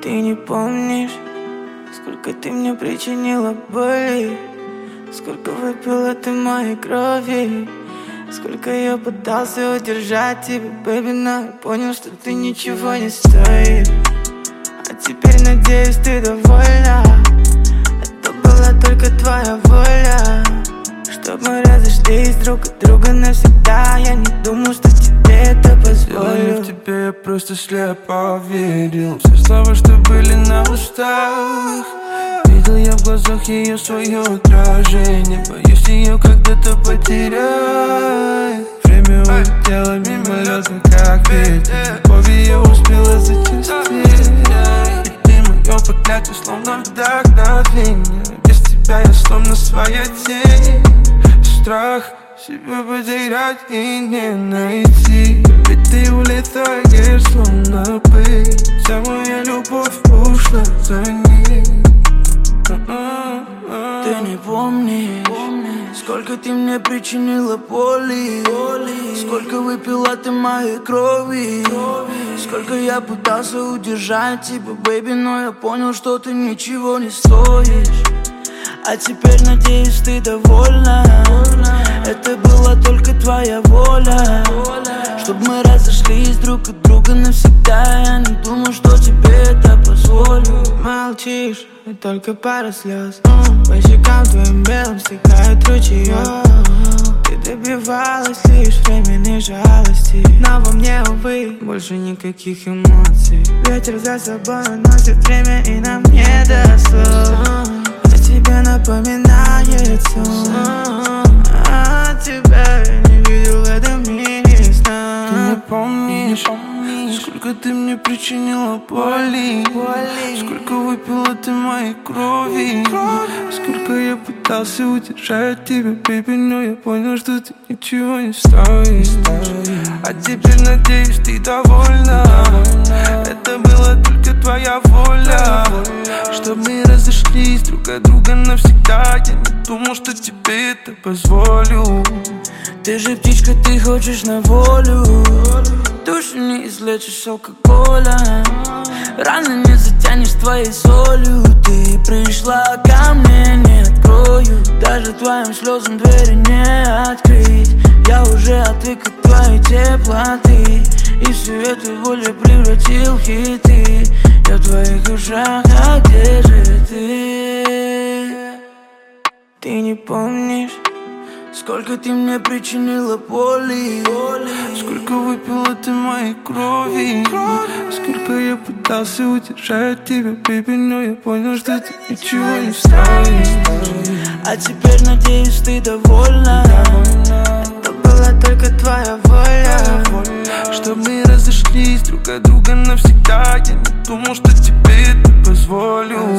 Ты не помнишь, сколько ты мне причинила боли, сколько выпила ты моей крови, сколько я пытался удержать тебя, бэби, но я понял, что ты ничего не стоишь. А теперь, надеюсь, ты довольна. Это была только твоя воля, чтоб мы разошлись друг от друга навсегда. Я не думал, что тебе это позволю. В тебе я просто слепо верил. Все слова, что были на устах, видел я в глазах ее свое отражение. Боюсь ее когда-то потерять. Время улетело мимолетно, как ветер. Любовь ее успела зачастить. И ты мое проклятие, словно вдохновение. Без тебя я словно своя тень. Страх себя потерять и не найти. Ведь ты улетаешь, словно пыль. Вся моя любовь ушла за ней. Ты не помнишь, сколько ты мне причинила боли, сколько выпила ты моей крови, сколько я пытался удержать тебя, бэби, но я понял, что ты ничего не стоишь. А теперь, надеюсь, ты довольна. Это была только твоя воля, чтоб мы разошлись друг от друга навсегда. Я не думал, что тебе это позволю. Молчишь, и только пара слез по щекам твоим белым стекает ручеёк. Ты добивалась лишь временной жалости, но во мне, увы, больше никаких эмоций. Ветер за собой уносит время, и нам не до слов. Тебе напоминает сон, а тебя я не видел в этом мире сна. Ты не помнишь, сколько ты мне причинила боли, сколько выпила ты моей крови, сколько я пытался удержать тебя, бэби, но я понял, что ты ничего не стоишь. А теперь, надеюсь, ты довольна. Это была только твоя воля, чтоб мы разошлись друг от друга навсегда. Я не думал, что тебе это позволю. Ты же птичка, ты хочешь на волю. Душу не излечишь алкоголем, раны не затянешь твоей солью. Ты пришла ко мне, не открою, даже твоим слезам двери не открыть. Я уже отвык от твоей теплоты, и всю эту боль превратил в хиты. Я в твоих ушах, а где же ты? Ты не помнишь, сколько ты мне причинила боли, сколько выпила ты моей крови, сколько я пытался удержать тебя, бэби, но я понял, что ты ничего не стоишь. А теперь, надеюсь, ты довольна. Это была только твоя воля, чтоб мы разошлись друг от друга навсегда. Я не думал, что тебе это позволю.